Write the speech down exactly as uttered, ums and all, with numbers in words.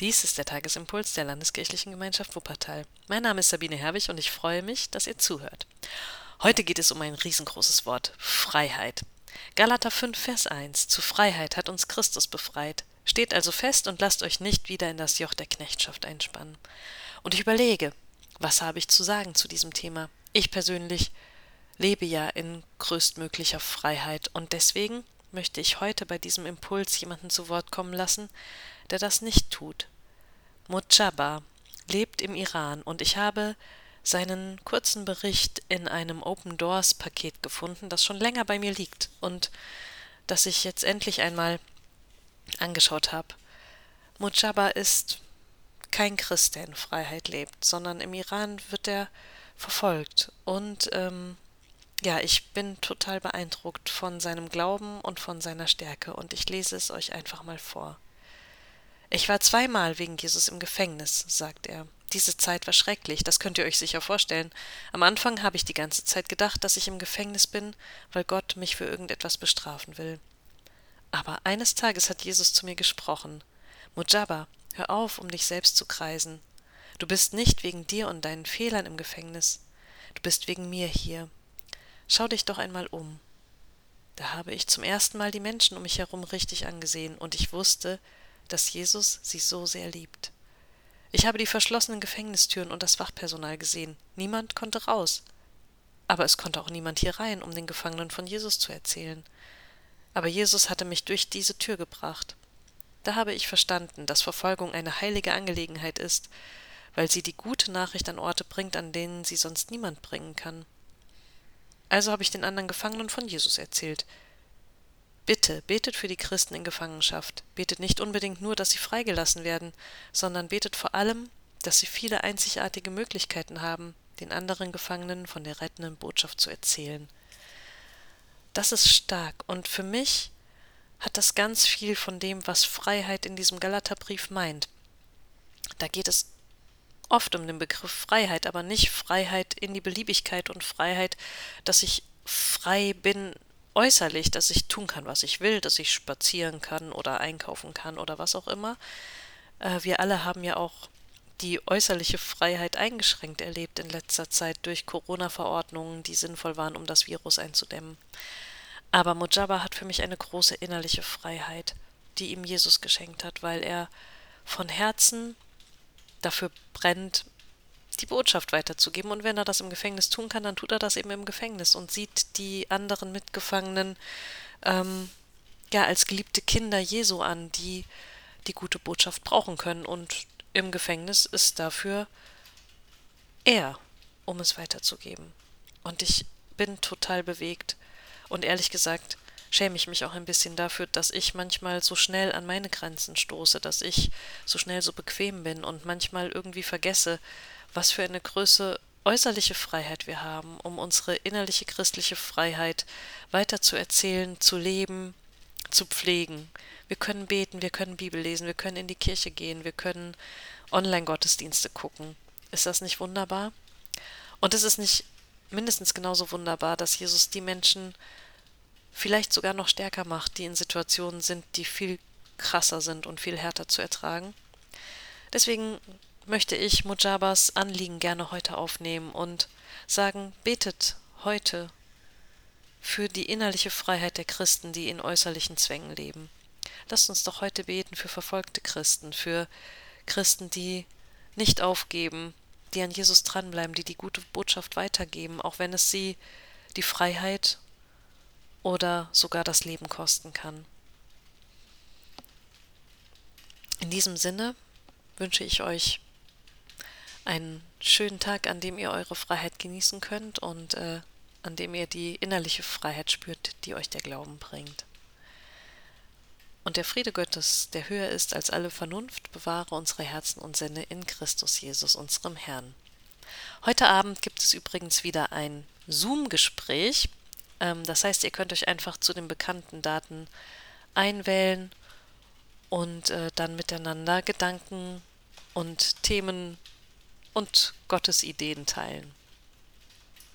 Dies ist der Tagesimpuls der Landeskirchlichen Gemeinschaft Wuppertal. Mein Name ist Sabine Herwig und ich freue mich, dass ihr zuhört. Heute geht es um ein riesengroßes Wort: Freiheit. Galater fünf, Vers eins: Zu Freiheit hat uns Christus befreit. Steht also fest und lasst euch nicht wieder in das Joch der Knechtschaft einspannen. Und ich überlege, was habe ich zu sagen zu diesem Thema? Ich persönlich lebe ja in größtmöglicher Freiheit und deswegen möchte ich heute bei diesem Impuls jemanden zu Wort kommen lassen, der das nicht tut. Mojtaba lebt im Iran und ich habe seinen kurzen Bericht in einem Open Doors Paket gefunden, das schon länger bei mir liegt und das ich jetzt endlich einmal angeschaut habe. Mojtaba ist kein Christ, der in Freiheit lebt, sondern im Iran wird er verfolgt und ähm, ja, ich bin total beeindruckt von seinem Glauben und von seiner Stärke und ich lese es euch einfach mal vor. Ich war zweimal wegen Jesus im Gefängnis, sagt er. Diese Zeit war schrecklich, das könnt ihr euch sicher vorstellen. Am Anfang habe ich die ganze Zeit gedacht, dass ich im Gefängnis bin, weil Gott mich für irgendetwas bestrafen will. Aber eines Tages hat Jesus zu mir gesprochen: Mojtaba, hör auf, um dich selbst zu kreisen. Du bist nicht wegen dir und deinen Fehlern im Gefängnis. Du bist wegen mir hier. Schau dich doch einmal um. Da habe ich zum ersten Mal die Menschen um mich herum richtig angesehen und ich wusste, dass Jesus sie so sehr liebt. Ich habe die verschlossenen Gefängnistüren und das Wachpersonal gesehen. Niemand konnte raus. Aber es konnte auch niemand hier rein, um den Gefangenen von Jesus zu erzählen. Aber Jesus hatte mich durch diese Tür gebracht. Da habe ich verstanden, dass Verfolgung eine heilige Angelegenheit ist, weil sie die gute Nachricht an Orte bringt, an denen sie sonst niemand bringen kann. Also habe ich den anderen Gefangenen von Jesus erzählt. Bitte, betet für die Christen in Gefangenschaft. Betet nicht unbedingt nur, dass sie freigelassen werden, sondern betet vor allem, dass sie viele einzigartige Möglichkeiten haben, den anderen Gefangenen von der rettenden Botschaft zu erzählen. Das ist stark und für mich hat das ganz viel von dem, was Freiheit in diesem Galaterbrief meint. Da geht es oft um den Begriff Freiheit, aber nicht Freiheit in die Beliebigkeit und Freiheit, dass ich frei bin äußerlich, dass ich tun kann, was ich will, dass ich spazieren kann oder einkaufen kann oder was auch immer. Äh, wir alle haben ja auch die äußerliche Freiheit eingeschränkt erlebt in letzter Zeit durch Corona-Verordnungen, die sinnvoll waren, um das Virus einzudämmen. Aber Mojtaba hat für mich eine große innerliche Freiheit, die ihm Jesus geschenkt hat, weil er von Herzen dafür brennt, die Botschaft weiterzugeben. Und wenn er das im Gefängnis tun kann, dann tut er das eben im Gefängnis und sieht die anderen Mitgefangenen ähm, ja als geliebte Kinder Jesu an, die die gute Botschaft brauchen können. Und im Gefängnis ist dafür er, um es weiterzugeben. Und ich bin total bewegt. Und ehrlich gesagt schäme ich mich auch ein bisschen dafür, dass ich manchmal so schnell an meine Grenzen stoße, dass ich so schnell so bequem bin und manchmal irgendwie vergesse, was für eine Größe äußerliche Freiheit wir haben, um unsere innerliche christliche Freiheit weiterzuerzählen, zu leben, zu pflegen. Wir können beten, wir können Bibel lesen, wir können in die Kirche gehen, wir können Online-Gottesdienste gucken. Ist das nicht wunderbar? Und es ist nicht mindestens genauso wunderbar, dass Jesus die Menschen vielleicht sogar noch stärker macht, die in Situationen sind, die viel krasser sind und viel härter zu ertragen. Deswegen möchte ich Mojtabas Anliegen gerne heute aufnehmen und sagen: Betet heute für die innerliche Freiheit der Christen, die in äußerlichen Zwängen leben. Lasst uns doch heute beten für verfolgte Christen, für Christen, die nicht aufgeben, die an Jesus dranbleiben, die die gute Botschaft weitergeben, auch wenn es sie die Freiheit oder sogar das Leben kosten kann. In diesem Sinne wünsche ich euch einen schönen Tag, an dem ihr eure Freiheit genießen könnt und äh, an dem ihr die innerliche Freiheit spürt, die euch der Glauben bringt. Und der Friede Gottes, der höher ist als alle Vernunft, bewahre unsere Herzen und Sinne in Christus Jesus, unserem Herrn. Heute Abend gibt es übrigens wieder ein Zoom-Gespräch. Ähm, das heißt, ihr könnt euch einfach zu den bekannten Daten einwählen und äh, dann miteinander Gedanken und Themen und Gottes Ideen teilen.